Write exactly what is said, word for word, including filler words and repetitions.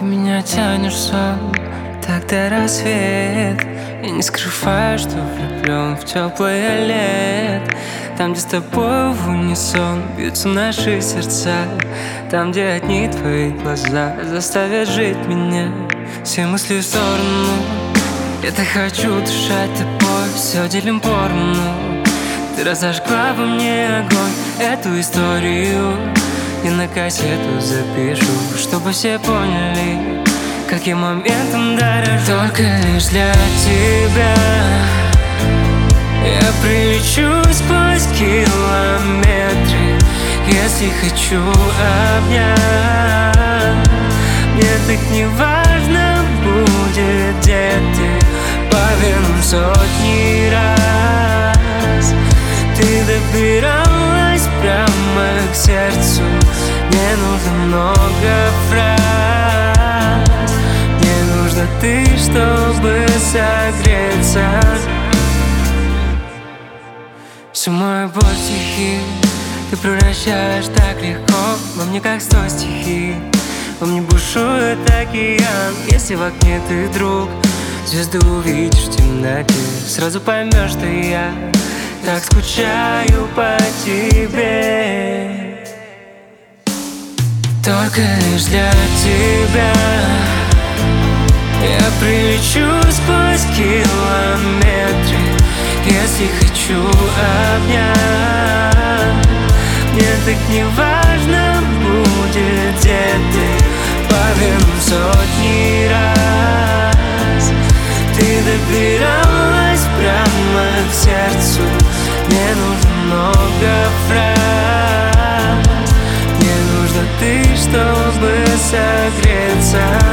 меня тянешь в сон, тогда рассвет. Я не скрываю, что влюблен в теплое лет. Там, где с тобой в унисон бьются наши сердца, там, где одни твои глаза заставят жить меня. Все мысли в сторону, я так хочу дышать тобой, все делим поровну. Ты разожгла во мне огонь, эту историю я на кассету запишу, чтобы все поняли, как я моментом дорожу. Только лишь для тебя я прилечу сквозь километры, если хочу обнять. Мне так не важно будет, где ты, по венам сотни раз. Ты добиралась прямо к сердцу, мне нужно много фраз. Мне нужна ты, чтобы согреться. Всю мою боль в стихи ты превращаешь так легко, во мне как сто стихий. Во мне бушует океан, если в окне ты друг. Звезды увидишь в темноте, сразу поймешь, что я так скучаю по тебе. Только лишь для тебя я прилечу сквозь километры, если хочу обнять. Мне так не важно будет, где ты, по венам сотни раз. Ты добиралась прямо к сердцу, мне нужно много фраз. Мне нужна ты, чтобы согреться.